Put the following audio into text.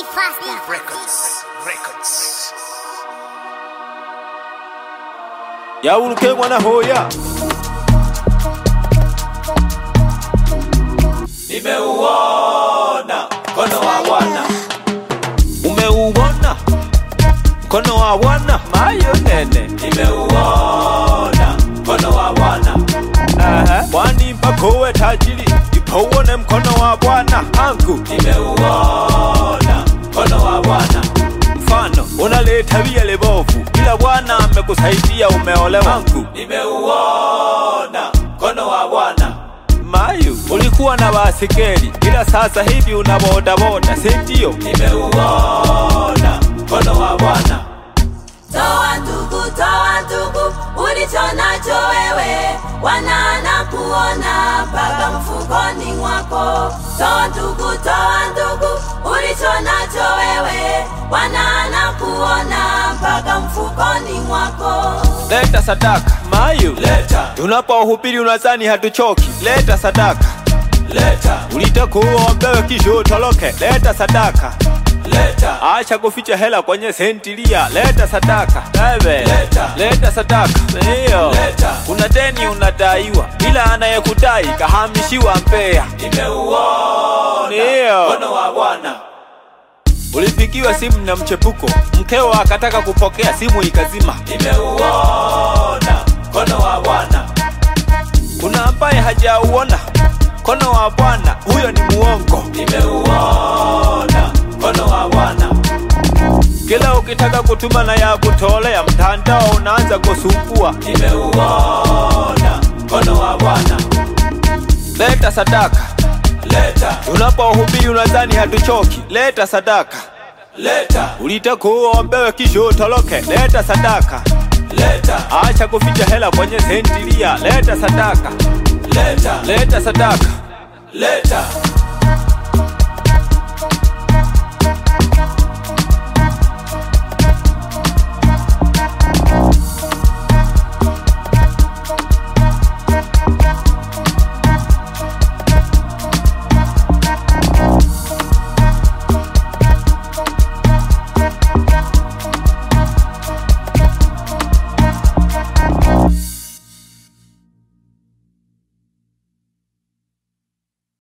Records. Ya uluke mwana hoya. Nimeuona mkono wa Bwana. Umeuona mkono wa Bwana. Mayo nene. Nimeuona mkono wa Bwana. Kwani mpaka uwe tajiri ipouone mkono wa Bwana. Angu nimeuona mkono wa Bwana. Mfano unaleta tabia lebovu, ila Bwana amekusaidia umeolewa. Angu nimeuona mkono wa Bwana. Mayu ulikuwa na basikeli, ila sasa hivi una boda boda, si ndio? Nimeuona mkono wa Bwana. Toa ndugu, ulicho nacho wewe, Bwana anakuona mpaka mfukoni mwako. Toa ndugu, ulicho nacho wewe, Bwana anakuona mpaka mfukoni mwako. Leta sadaka, Mayu leta. Tunapohubiri unadhani hatuchoki, leta sadaka. Leta. Ulitakuwa mbewe kisha utoroke, leta sadaka. Leta. Acha kuficha hela kwenye sentilia, leta sadaka. Bebe. Leta sadaka. Ndio. Kuna deni unadaiwa, ila anayekudai kahamishiwa Mbeya. Nimeuona mkono wa Bwana. Ulipigiwa simu na mchepuko, mkeo akataka kupokea simu ikazima. Nimeuona mkono wa Bwana. Kuna ambaye hajauona mkono wa Bwana, huyo ni muongo. Nimeuona mkono wa Bwana. Kila ukitaka kutuma na ya kutolea, mtandao unaanza kusumbua. Nimeuona mkono wa Bwana. Leta sadaka. Leta. Tunapohubiri unadhani hatuchoki, leta sadaka. Leta. Ulitakuwa mbewe kisha utoroke, leta sadaka. Leta. Acha kuficha hela kwenye sentilia, leta sadaka. Leta sadaka. Leta.